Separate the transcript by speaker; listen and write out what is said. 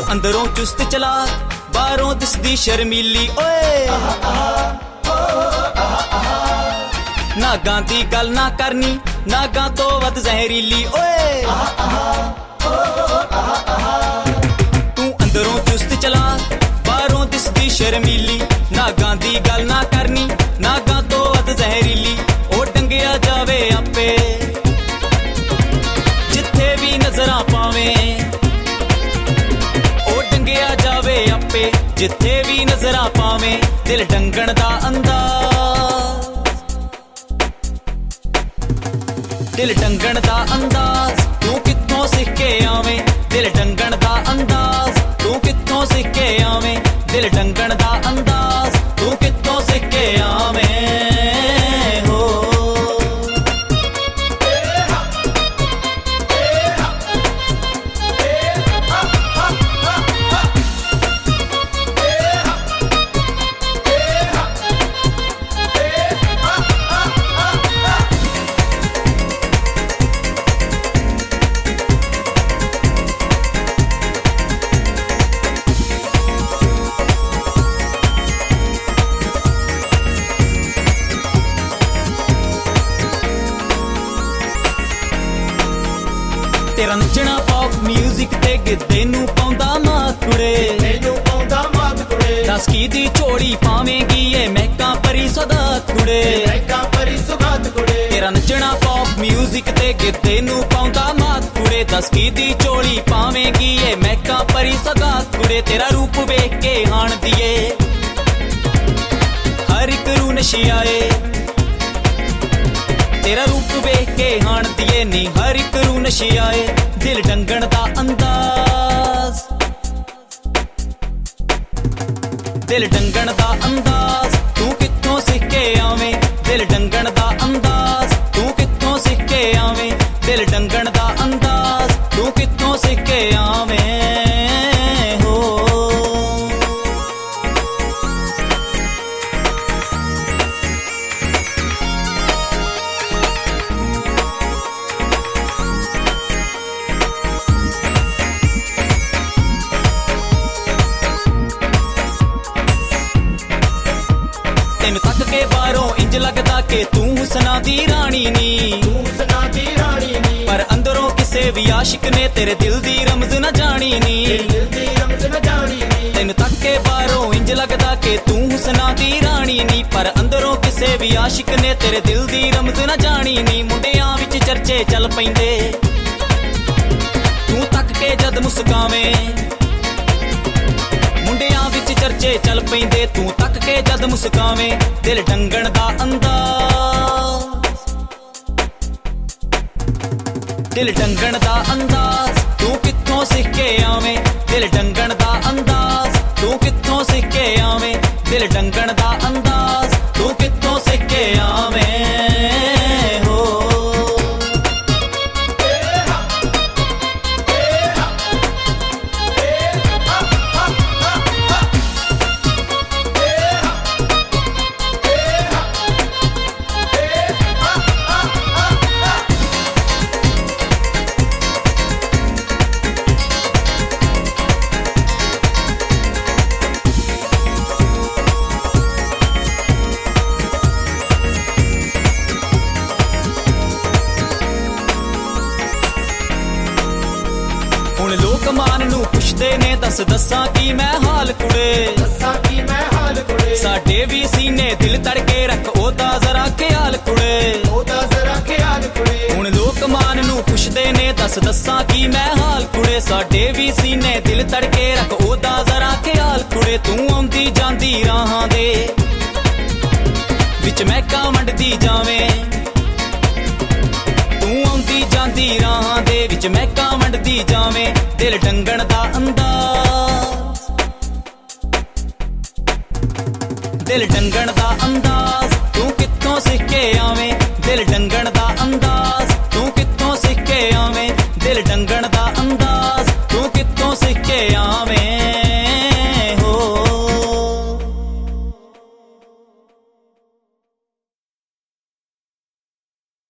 Speaker 1: अंदरों चुस्त चला बाहरों दिसदी शर्मीली ओए नागां दी गल ना करनी नागां तो वध जहरीली ओए तू अंदरों चुस्त चला बाहरों दिसदी शर्मीली नागां दी गल ना करनी नागां तो वध जहरीली ओ डंगिया जावे आपे जिथे भी नजरां पावे ओ डंगिया जावे आपे जिथे भी नजरां पावे दिल डंगण दा अंदाज दिल डंगण दा अंदाज तू कित्थों सीख के आवे दिल डंगण दा अंदाज तू कित्थों सीख के आवे दिल डंगण दा अंदाज तू कित्थों सीख के आवे हो तेरा नचना पॉप म्यूजिक ते गिद्दे नू पाउंदा मात कुड़े दस की दी चोड़ी पावेंगी ये महका परी सौगात कुड़े तेरा नचना पॉप म्यूजिक ते गिद्दे नू पाउंदा मात कुड़े दस की दी चोड़ी पावेंगी ये महका परी सौगात कुड़े तेरा रूप वेख के हाण दिए हर एक रू नशियाए तेरा रूप वेख के हाण दिए नी हर एक रू नशियाए दिल डंगण दा अंदाज दिल डंगण दा अंदाज तू कित्थों सीख के आवे दिल डंगण दा अंदाज तू कित्थों सीख के आवे दिल डंगण दा अंदाज तू कित्थों सीख के आवे हो तेन तक के बारों इंज लगदा के तू हुस्ना दी रानी नी पर अंदरों किसे भी आशिक ने तेरे दिल दी रमज न जानी नी तेन तक के बारों इंज लगदा के तू हुस्ना दी रानी नी पर अंदरों किसे भी आशिक ने तेरे दिल दी रमज न जानी नी मुंडियां विच चर्चे चल पैंदे तू तक के जद मुस्कावे मुंडियां विच चर्चे चल पैंदे तू तक के जद मुस्कावे दिल डंगण दा अंदाज दिल डंगण दा अंदाज तू कित्थों सीख के आवे दिल डंगण दा अंदाज तू कित्थों सीख के आवे दिल डंगण दा अंदाज तू कित्थों सीख के आवे हो हुण लोक मान नू पुछदे ने दस दस्सां की मैं हाल कुड़े साडे भी सीने दिल तड़के रख ओदा जरा ख्याल कुड़े हुण लोक मान नू पुछदे ने दस दस्सां की मैं हाल कुड़े साडे भी सीने दिल तड़के रख ओदा जरा ख्याल कुड़े तू आउंदी जांदी राहां दे विच महका वंडदी जावें तू आउंदी जांदी राहां दे विच महका वंडदी जावें दिल डंगण दा अंदाज दिल डंगण दा अंदाज तू कित्थों सीख के आवे दिल डंगण दा अंदाज तू कित्थों सीख के आवे दिल डंगण दा